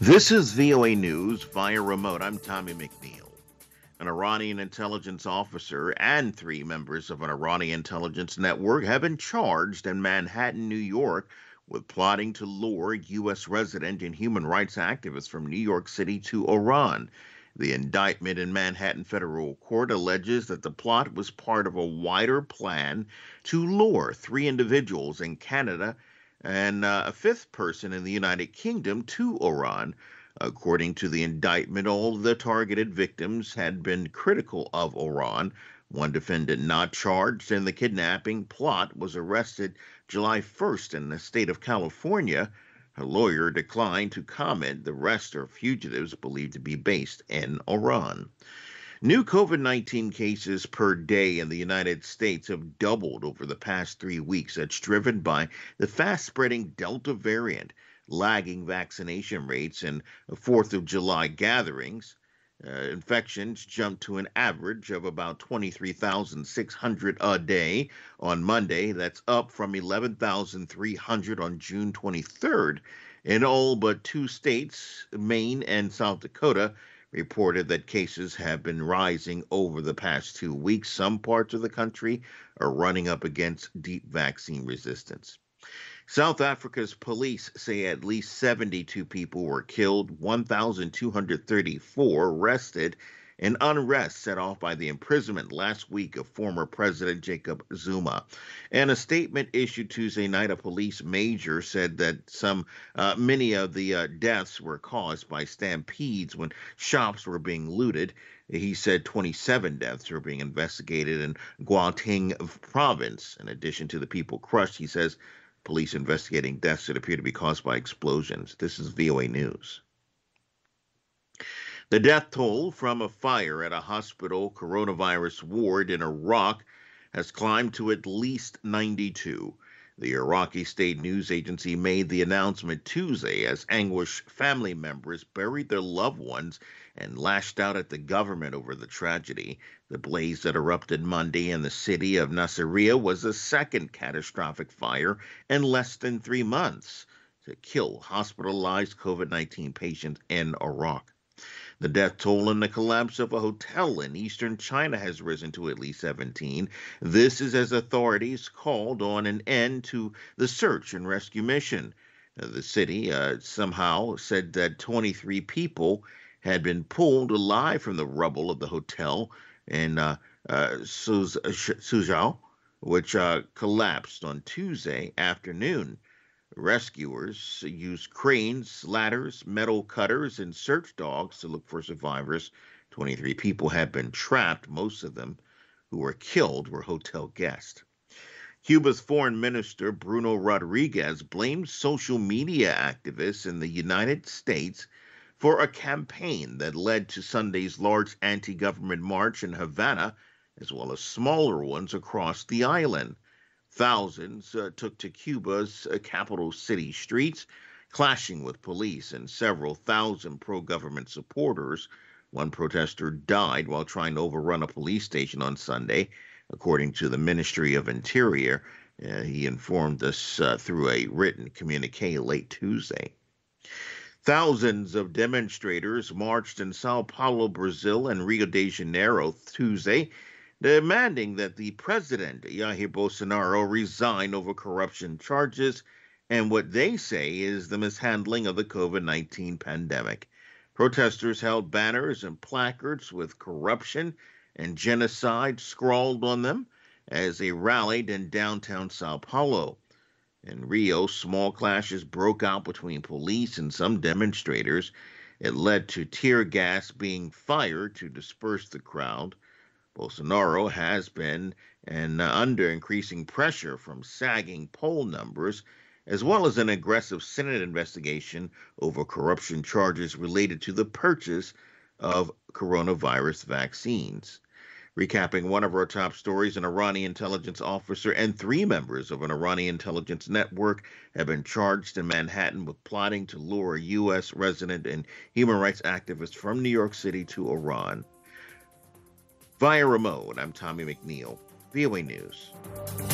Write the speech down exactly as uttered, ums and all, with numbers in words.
This is V O A News via remote. I'm Tommy McNeil. An Iranian intelligence officer and three members of an Iranian intelligence network have been charged in Manhattan, New York, with plotting to lure U S resident and human rights activists from New York City to Iran. The indictment in Manhattan federal court alleges that the plot was part of a wider plan to lure three individuals in Canada and uh, a fifth person in the United Kingdom to Iran. According to the indictment, all of the targeted victims had been critical of Iran. One defendant not charged in the kidnapping plot was arrested July first in the state of California. Her lawyer declined to comment. The rest are fugitives believed to be based in Iran. New COVID nineteen cases per day in the United States have doubled over the past three weeks. That's driven by the fast-spreading Delta variant, lagging vaccination rates, and fourth of July gatherings. Uh, infections jumped to an average of about twenty-three thousand six hundred a day on Monday. That's up from eleven thousand three hundred on June twenty-third. In all but two states, Maine and South Dakota, reported that cases have been rising over the past two weeks. Some parts of the country are running up against deep vaccine resistance. South Africa's police say at least seventy-two people were killed, one thousand two hundred thirty-four arrested, in unrest set off by the imprisonment last week of former President Jacob Zuma. In a statement issued Tuesday night, a police major said that some, uh, many of the uh, deaths were caused by stampedes when shops were being looted. He said twenty-seven deaths were being investigated in Gauteng province. In addition to the people crushed, he says police investigating deaths that appear to be caused by explosions. This is V O A News. The death toll from a fire at a hospital coronavirus ward in Iraq has climbed to at least ninety-two. The Iraqi state news agency made the announcement Tuesday as anguished family members buried their loved ones and lashed out at the government over the tragedy. The blaze that erupted Monday in the city of Nasiriyah was the second catastrophic fire in less than three months to kill hospitalized COVID nineteen patients in Iraq. The death toll in the collapse of a hotel in eastern China has risen to at least seventeen. This is as authorities called on an end to the search and rescue mission. Uh, the city uh, somehow said that twenty-three people had been pulled alive from the rubble of the hotel in uh, uh, Suzhou, which uh, collapsed on Tuesday afternoon. Rescuers used cranes, ladders, metal cutters, and search dogs to look for survivors. twenty-three people have been trapped. Most of them who were killed were hotel guests. Cuba's foreign minister, Bruno Rodriguez, blamed social media activists in the United States for a campaign that led to Sunday's large anti-government march in Havana, as well as smaller ones across the island. Thousands uh, took to Cuba's uh, capital city streets, clashing with police and several thousand pro-government supporters. One protester died while trying to overrun a police station on Sunday, according to the Ministry of Interior. Uh, he informed us uh, through a written communique late Tuesday. Thousands of demonstrators marched in Sao Paulo, Brazil, and Rio de Janeiro Tuesday, demanding that the president, Jair Bolsonaro, resign over corruption charges and what they say is the mishandling of the COVID nineteen pandemic. Protesters held banners and placards with corruption and genocide scrawled on them as they rallied in downtown Sao Paulo. In Rio, small clashes broke out between police and some demonstrators. It led to tear gas being fired to disperse the crowd. Bolsonaro has been and uh, under increasing pressure from sagging poll numbers, as well as an aggressive Senate investigation over corruption charges related to the purchase of coronavirus vaccines. Recapping one of our top stories, an Iranian intelligence officer and three members of an Iranian intelligence network have been charged in Manhattan with plotting to lure a U S resident and human rights activist from New York City to Iran. Via remote, I'm Tommy McNeil, V O A News.